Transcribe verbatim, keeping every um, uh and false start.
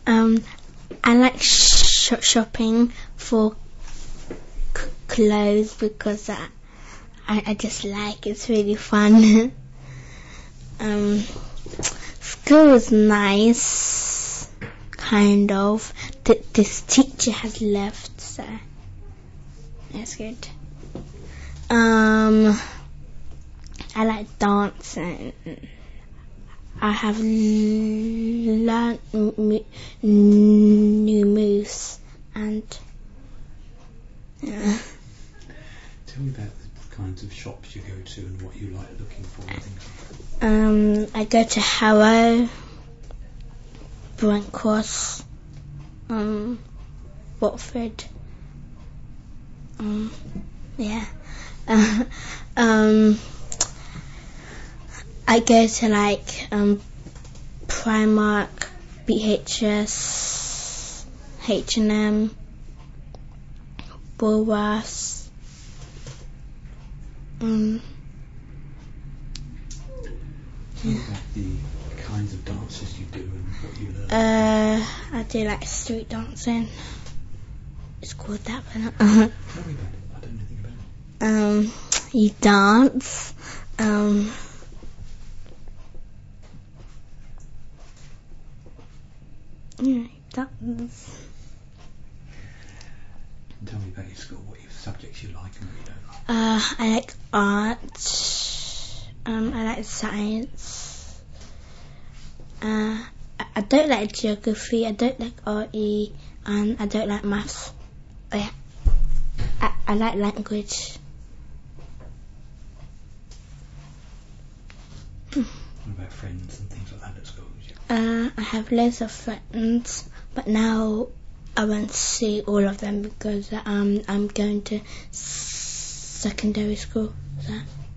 Um, I like sh- shopping for c- clothes because I, I, I just like it's really fun. um, school is nice, kind of. Th- this teacher has left, so that's good. Um, I like dancing. I have learnt m- new moves and yeah. Tell me about the kinds of shops you go to and what you like looking for and things like that. Um, I go to Harrow, Brent Cross, um, Watford. Um, yeah. Uh, um, I go to like um, Primark, B H S, H and M, Woolworths. Um, Tell me about the kinds of dances you do and what you learn. uh, I do like street dancing. It's called that, but not. Tell me about it. I don't know anything about it. Um, you dance. Um, yeah, dance. And tell me about your school, what your subjects you like and what you don't like. Uh, I like art. Um, I like science. Uh, I, I don't like geography. I don't like R E, and I don't like maths. Oh yeah, I, I like language. What about friends and things like that at school? Uh, I have loads of friends, but now I won't see all of them because um I'm going to s- secondary school. So.